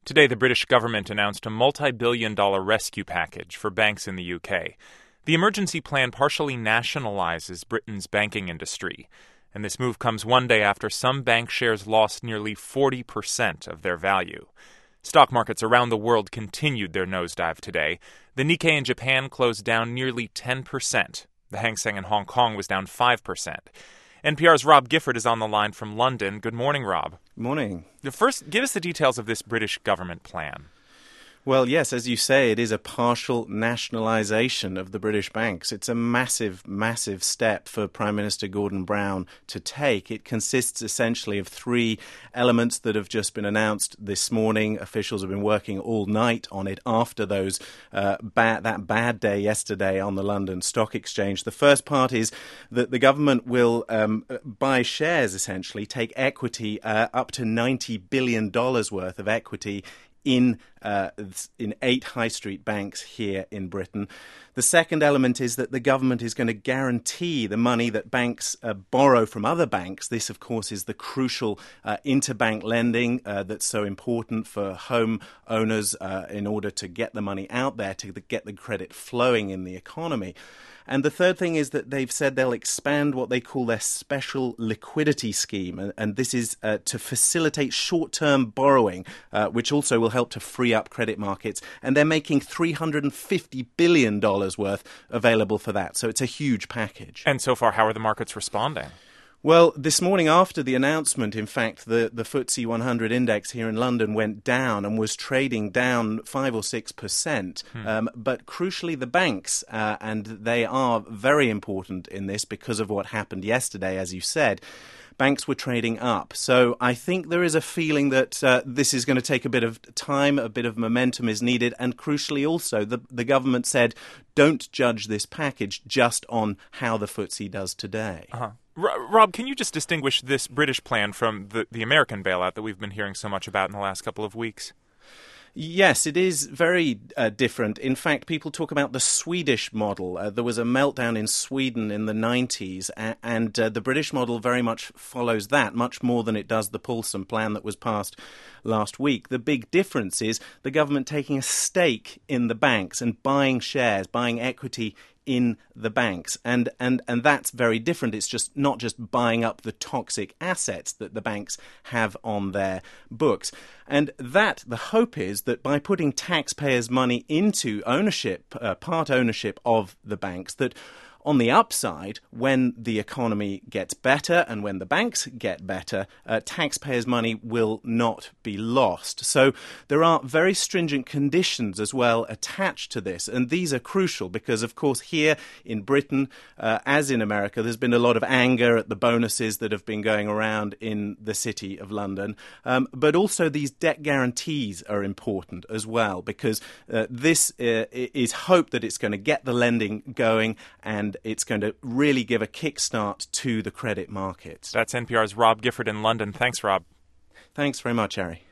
Today, the British government announced a multi-billion-dollar rescue package for banks in the UK. The emergency plan partially nationalizes Britain's banking industry, and this move comes one day after some bank shares lost nearly 40% of their value. Stock markets around the world continued their nosedive today. The Nikkei in Japan closed down nearly 10%. The Hang Seng in Hong Kong was down 5%. NPR's Rob Gifford is on the line from London. Good morning, Rob. Morning. First, give us the details of this British government plan. Well, yes, as you say, it is a partial nationalisation of the British banks. It's a massive, massive step for Prime Minister Gordon Brown to take. It consists essentially of three elements that have just been announced this morning. Officials have been working all night on it after that bad day yesterday on the London Stock Exchange. The first part is that the government will buy shares, essentially, take equity, up to $90 billion worth of equity in 8 high street banks here in Britain. The second element is that the government is going to guarantee the money that banks borrow from other banks. This, of course, is the crucial interbank lending that's so important for home owners in order to get the money out there, to get the credit flowing in the economy. And the third thing is that they've said they'll expand what they call their special liquidity scheme. And this is to facilitate short-term borrowing, which also will help to free up credit markets. And they're making $350 billion worth available for that. So it's a huge package. And so far, how are the markets responding? Well, this morning after the announcement, in fact, the FTSE 100 index here in London went down and was trading down 5 or 6%. But crucially, the banks, and they are very important in this because of what happened yesterday, as you said, banks were trading up. So I think there is a feeling that this is going to take a bit of time, a bit of momentum is needed. And crucially also, the government said, don't judge this package just on how the FTSE does today. Rob, can you just distinguish this British plan from the American bailout that we've been hearing so much about in the last couple of weeks? Yes, it is very different. In fact, people talk about the Swedish model. There was a meltdown in Sweden in the 90s, and the British model very much follows that, much more than it does the Paulson plan that was passed last week. The big difference is the government taking a stake in the banks and buying shares, buying equity in the banks. And that's very different. It's just not just buying up the toxic assets that the banks have on their books. And that, the hope is that by putting taxpayers' money into ownership, part ownership of the banks, that on the upside, when the economy gets better and when the banks get better, taxpayers' money will not be lost. So there are very stringent conditions as well attached to this. And these are crucial because, of course, here in Britain, as in America, there's been a lot of anger at the bonuses that have been going around in the City of London. But also these debt guarantees are important as well because this is hope that it's going to get the lending going and it's going to really give a kickstart to the credit markets. That's NPR's Rob Gifford in London. Thanks, Rob. Thanks very much, Harry.